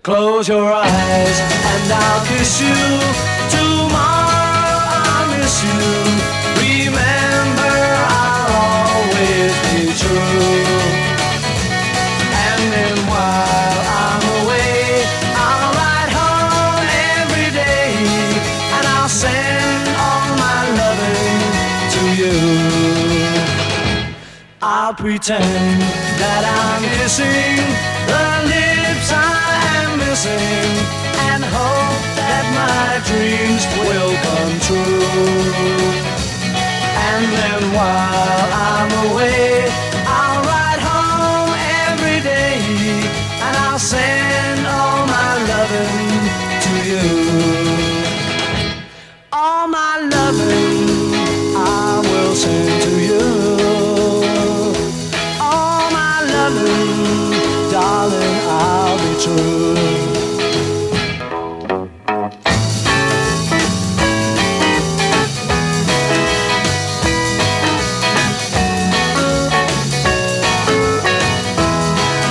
Close your eyes and I'll kiss you. Tomorrow I'll miss you. Remember, I'll always be true. And then while I'm away, I'll ride home every day, and I'll send all my loving to you. I'll pretend that I'm kissing the lips I am missing, and hope that my dreams will come true. And then while I'm away, I'll ride home every day, and I'll send all my loving to you. All my loving I will send to you. All my loving, darling, I'll be true.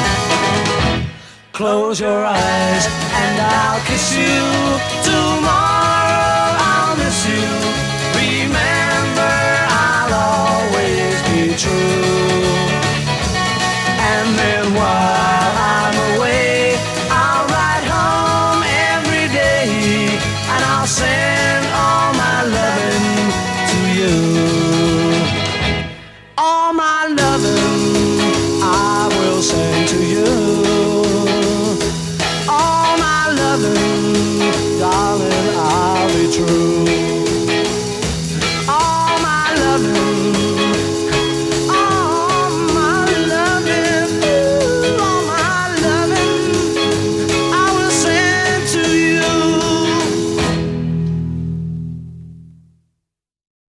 Close your eyes and I'll kiss you. Tomorrow